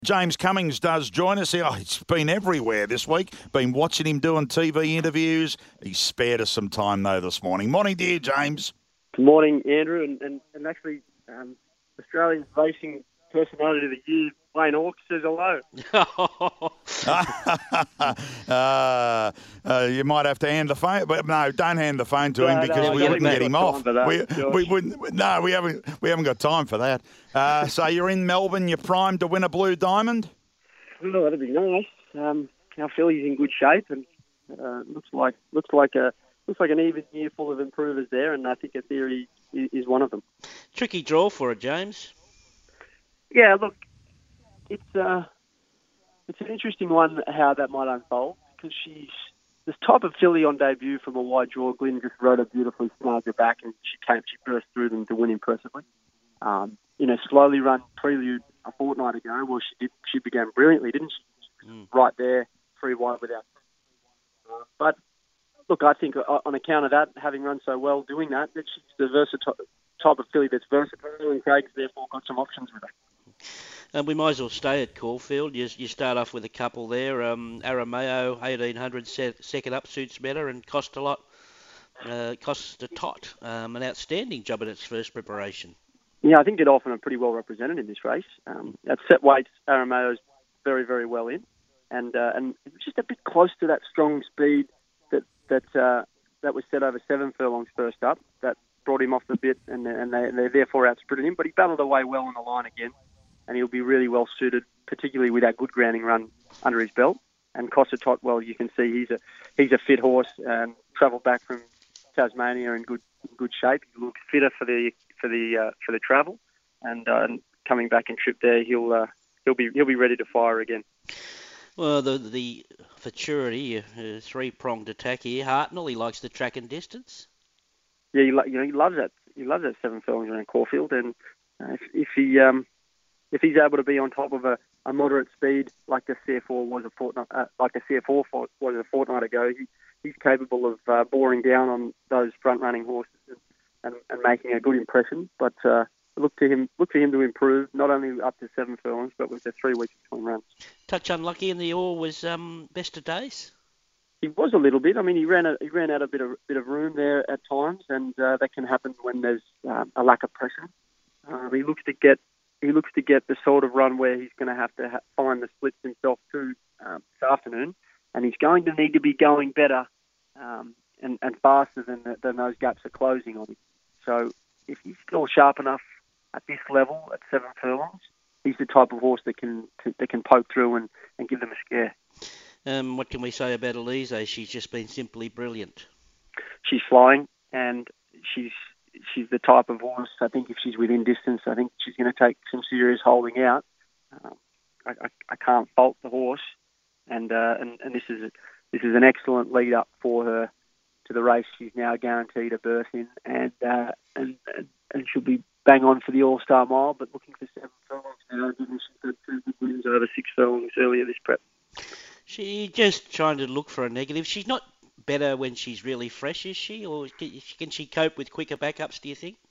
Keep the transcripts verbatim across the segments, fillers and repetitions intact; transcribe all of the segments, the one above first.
James Cummings does join us. Oh, he's been everywhere this week. Been watching him doing T V interviews. He's spared us some time, though, this morning. Morning, dear James. Good morning, Andrew. And, and, and actually, um, Australia's racing personality of the year, Wayne Hawkes, says hello. uh, uh, you might have to hand the phone, but no, don't hand the phone to No, him no, because I we don't wouldn't think get we've him got off. time for that, we, Josh. we wouldn't. No, we haven't. We haven't got time for that. Uh, so you're in Melbourne. You're primed to win a blue diamond. Oh, that'd be nice. Um, our filly's in good shape, and uh, looks like looks like a looks like an even year full of improvers there, and I think a theory is, is one of them. Tricky draw for her, James. Yeah, look, it's uh, it's an interesting one how that might unfold because she's this type of filly on debut from a wide draw. Glyn just rode her beautifully, snagged her back, and she came, she burst through them to win impressively. Um, you know, slowly run Prelude a fortnight ago. Well, she did. She began brilliantly, didn't she? Mm. Right there, three wide without. Uh, but look, I think on account of that, having run so well, doing that, that she's the versatile type of filly that's versatile, and Craig's therefore got some options with her. And we might as well stay at Caulfield. You, you start off with a couple there. Um, Arameo, eighteen hundred, se- second up, suits better, and cost a lot. Uh, cost a tot. Um, an outstanding job in its first preparation. Yeah, I think Godolphin are pretty well represented in this race. Um, at set weights, Arameo's very, very well in, and uh, and just a bit close to that strong speed that that uh, that was set over seven furlongs first up. That brought him off the bit, and and they they therefore outsprinted him. But he battled away well on the line again, and he'll be really well suited, particularly with that good grounding run under his belt. And Costa Tot, well, you can see he's a he's a fit horse and travelled back from Tasmania in good in good shape. He looks fitter for the for the uh, for the travel, and, uh, and coming back in trip there, he'll uh, he'll be he'll be ready to fire again. Well, the the futurity, uh, three pronged attack here. Hartnell, he likes the track and distance. Yeah, he, lo- you know he loves that he loves that seven furlongs around Caulfield, and uh, if, if he um, if he's able to be on top of a, a moderate speed like the C F four was a fortnight uh, like the C F four was a fortnight ago, he, he's capable of uh, boring down on those front running horses and, and, and making a good impression. But uh, look to him look to him to improve not only up to seven furlongs but with the three weeks between runs. Touch unlucky in the All was um, best of days. He was a little bit. I mean, he ran a, he ran out a bit of bit of room there at times, and uh, that can happen when there's uh, a lack of pressure. Um, he looks to get he looks to get the sort of run where he's going to have to ha- find the splits himself too um, this afternoon, and he's going to need to be going better um, and, and faster than the, than those gaps are closing on him. So if he's still sharp enough at this level at seven furlongs, he's the type of horse that can to, that can poke through and, and give them a scare. Um, what can we say about Elise? She's just been simply brilliant. She's flying, and she's she's the type of horse. I think if she's within distance, I think she's going to take some serious holding out. Um, I, I, I can't fault the horse, and uh, and and this is a, this is an excellent lead up for her to the race. She's now guaranteed a berth in, and uh, and, and and she'll be bang on for the All Star Mile, but looking for seven furlongs now. Given she's had two good wins over six furlongs earlier this prep. She's just trying to look for a negative. She's not better when she's really fresh, is she? Or can, can she cope with quicker backups, do you think?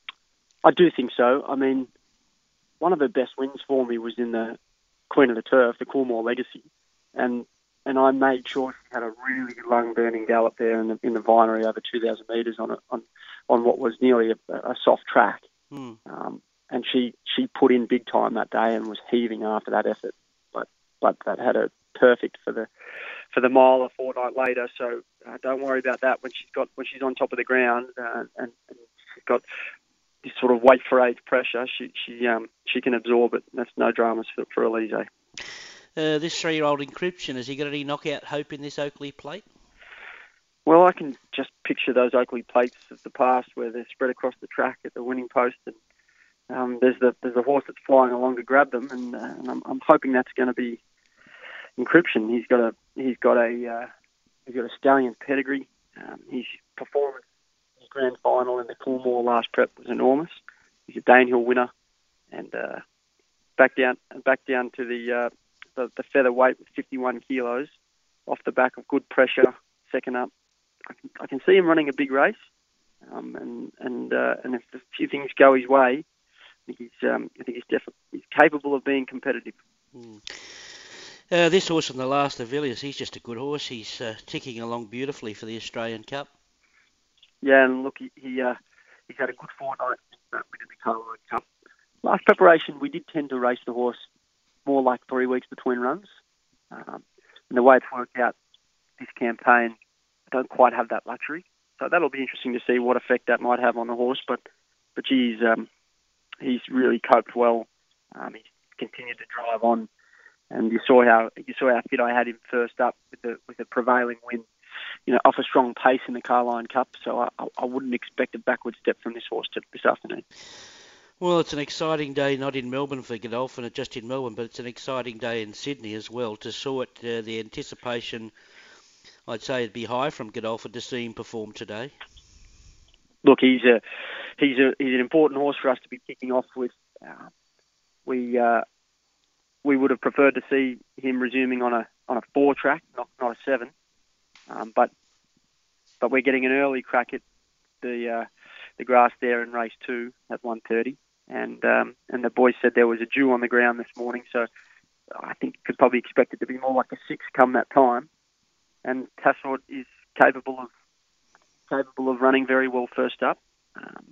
I do think so. I mean, one of her best wins for me was in the Queen of the Turf, the Coolmore Legacy. And and I made sure she had a really lung-burning gallop there in the, in the Vinery over two thousand metres on, a, on on what was nearly a, a soft track. Hmm. Um, and she, she put in big time that day and was heaving after that effort. But but that had her perfect for the for the mile a fortnight later. So uh, don't worry about that when she's got when she's on top of the ground uh, and, and she's got this sort of wait for age pressure. She she um she can absorb it. That's no dramas for for Elise. Uh, this three-year-old Encryption, has he got any knockout hope in this Oakley Plate? Well, I can just picture those Oakley Plates of the past where they're spread across the track at the winning post, and um, there's the there's a horse that's flying along to grab them, and, uh, and I'm, I'm hoping that's going to be Encryption. He's got a he's got a uh, he's got a stallion pedigree. Um, his performance in his grand final in the Coolmore last prep was enormous. He's a Danehill winner, and uh, back down back down to the, uh, the the featherweight with fifty-one kilos, off the back of good pressure. Second up, I can, I can see him running a big race, um, and and uh, and if a few things go his way, I think he's um, I think he's definitely he's capable of being competitive. Mm. Uh, this horse on the last of Villiers, he's just a good horse. He's uh, ticking along beautifully for the Australian Cup. Yeah, and look, he, he uh, he's had a good fortnight since that win in the Carlisle Cup. Last preparation, we did tend to race the horse more like three weeks between runs. Um, and the way it's worked out this campaign, I don't quite have that luxury. So that'll be interesting to see what effect that might have on the horse. But, but geez, um, he's really coped well. Um, he's continued to drive on, and you saw how you saw how fit I had him first up with the with a prevailing win, you know, off a strong pace in the Carlisle Cup. So I, I wouldn't expect a backward step from this horse to, this afternoon. Well, it's an exciting day, not in Melbourne for Godolphin, not just in Melbourne, but it's an exciting day in Sydney as well. To sort uh, the anticipation, I'd say it'd be high from Godolphin to see him perform today. Look, he's a he's a he's an important horse for us to be kicking off with. Uh, we uh, we would have preferred to see him resuming on a on a four track, not not a seven. Um, but but we're getting an early crack at the uh, the grass there in race two at one thirty, and um, and the boys said there was a dew on the ground this morning, so I think could probably expect it to be more like a six come that time. And Tassard is capable of capable of running very well first up. Um,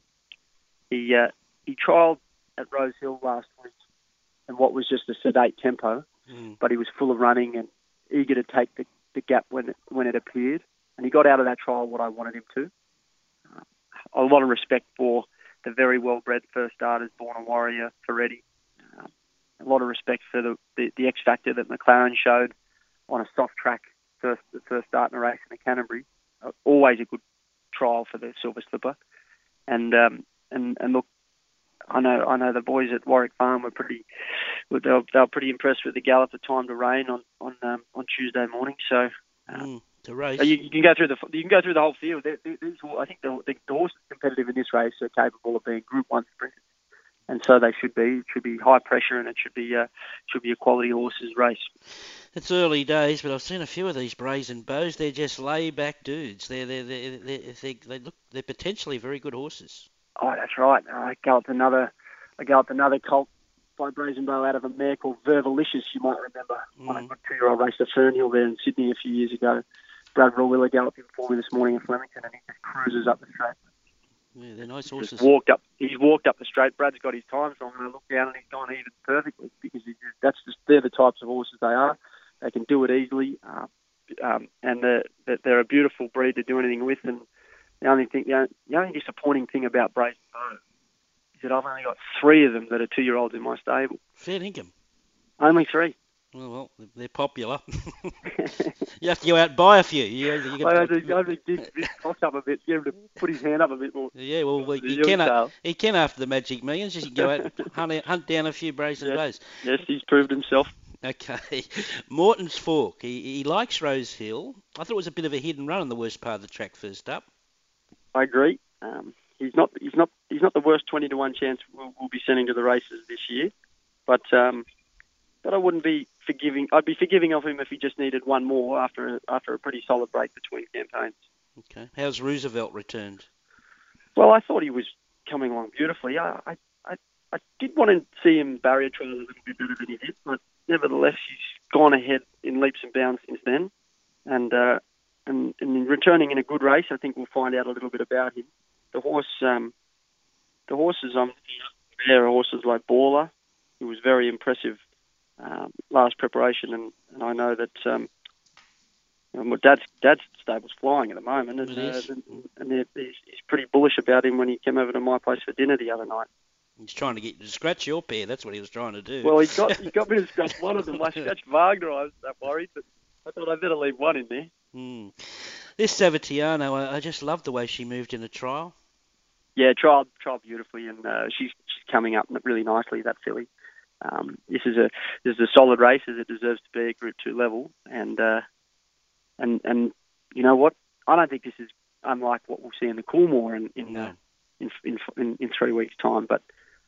he uh, he trialled at Rose Hill last week, and what was just a sedate tempo, mm. but he was full of running and eager to take the, the gap when it, when it appeared. And he got out of that trial what I wanted him to. Uh, a lot of respect for the very well-bred first starters, Born a Warrior, Ferretti. Uh, a lot of respect for the, the, the X factor that McLaren showed on a soft track first the first start in a race in the Canterbury. Uh, always a good trial for the Silver Slipper. And um, and and look, I know I know the boys at Warwick Farm were pretty they were, they were pretty impressed with the gallop of Time to Rain on on um, on Tuesday morning. So. Uh, mm. The race. You, you can go through the you can go through the whole field. These, I think the, the, the horses competitive in this race are capable of being Group One sprinters, and so they should be. It should be high pressure, and it should be uh, should be a quality horses race. It's early days, but I've seen a few of these Brazen Bows. They're just lay-back dudes. They're they they they they look they're potentially very good horses. Oh, that's right. I galloped another I galloped another colt by Brazen Bow out of a mare called Vervalicious. You might remember mm. on a good two-year-old race at Fernhill there in Sydney a few years ago. Brad Rawiller galloped him for me this morning at Flemington, and he just cruises up the straight. Yeah, they're nice horses. Just walked up. He's walked up the straight. Brad's got his times wrong, and I look down and he's gone even perfectly because he, that's just they're the types of horses they are. They can do it easily, uh, um, and they're, they're a beautiful breed to do anything with. And the only thing, the only, the only disappointing thing about Brazen Bow is that I've only got three of them that are two-year-olds in my stable. Fair income. Only three. Well, well, they're popular. You have to go out and buy a few. You, you got I had to, I had to dig his cock up a bit, get him to put his hand up a bit more. Yeah, well, well he, can, uh, he can after the Magic Millions. Just go out and hunt, hunt down a few Brazen yes. Bows. Yes, he's proved himself. Okay. Morton's Fork. He, he likes Rose Hill. I thought it was a bit of a hidden run on the worst part of the track first up. I agree. Um, he's not he's not he's not the worst twenty to one chance we'll, we'll be sending to the races this year, but um, but I wouldn't be forgiving. I'd be forgiving of him if he just needed one more after a, after a pretty solid break between campaigns. Okay. How's Roosevelt returned? Well, I thought he was coming along beautifully. I I, I, I did want to see him barrier trail a little bit better than he did, but nevertheless he's gone ahead in leaps and bounds since then, and uh, and and returning in a good race. I think we'll find out a little bit about him. The horse, um, the horses I'm there are horses like Baller, who was very impressive um, last preparation, and, and I know that um, you know, Dad's Dad's stable's flying at the moment, and, uh, and, and he's, he's pretty bullish about him when he came over to my place for dinner the other night. He's trying to get you to scratch your pair. That's what he was trying to do. Well, he got he got me to scratch one of them. I scratched Wagner. I was that worried, but I thought I'd better leave one in there. Hmm. This Savatiano, I, I just love the way she moved in the trial. Yeah, trial trial beautifully, and uh, she's she's coming up really nicely. That filly. Um, this is a this is a solid race as it deserves to be at Group Two level, and uh, and and you know what? I don't think this is unlike what we'll see in the Coolmore in in, no. uh, in, in in in three weeks' time. But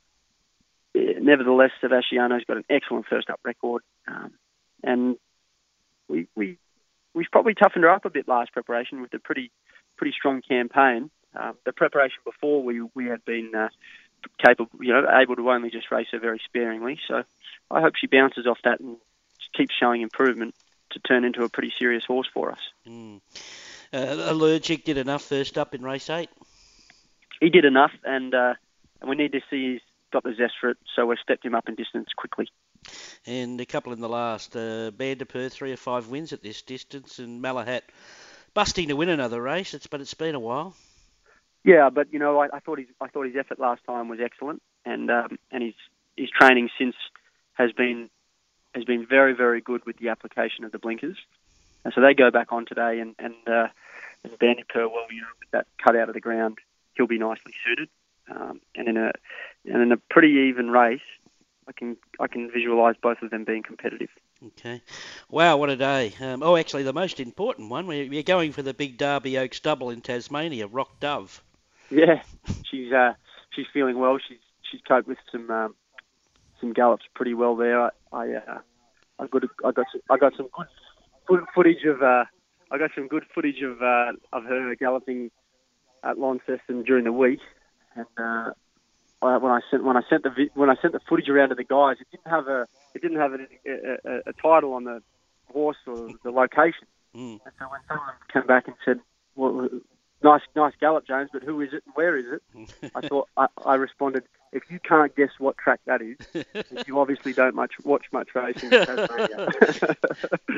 uh, nevertheless, Savatiano's got an excellent first up record, um, and we we we've probably toughened her up a bit last preparation with a pretty pretty strong campaign. Uh, the preparation before we we had been uh, capable, you know, able to only just race her very sparingly. So I hope she bounces off that and keeps showing improvement to turn into a pretty serious horse for us. Mm. Uh, Allergic did enough first up in race eight. He did enough, and uh, and we need to see he's got the zest for it, so we've stepped him up in distance quickly. And a couple in the last. Uh, Bandipur, three or five wins at this distance, and Malahat busting to win another race. It's but it's been a while. Yeah, but you know, I, I thought his I thought his effort last time was excellent, and um, and his his training since has been has been very very good with the application of the blinkers. And so they go back on today, and and, uh, and Bandipur, well, you know, with that cut out of the ground, he'll be nicely suited. Um, and in a and in a pretty even race, I can I can visualise both of them being competitive. Okay. Wow, what a day. Um, oh, actually, the most important one, we're, we're going for the big Derby Oaks double in Tasmania, Rock Dove. Yeah, she's uh, she's feeling well. She's she's coped with some um, some gallops pretty well there. I I, uh, I got I got some, I got some good footage of uh, I got some good footage of uh, of her galloping at Launceston during the week, and uh, when I sent when I sent the when I sent the footage around to the guys, it didn't have a it didn't have a, a, a title on the horse or the location. Mm. And so when someone came back and said, well, nice nice gallop, James, but who is it and where is it? I thought I, I responded, if you can't guess what track that is, you obviously don't much watch much racing in Tasmania.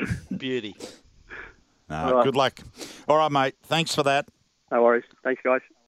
Beauty. No, right. Good luck. All right, mate. Thanks for that. No worries. Thanks, guys.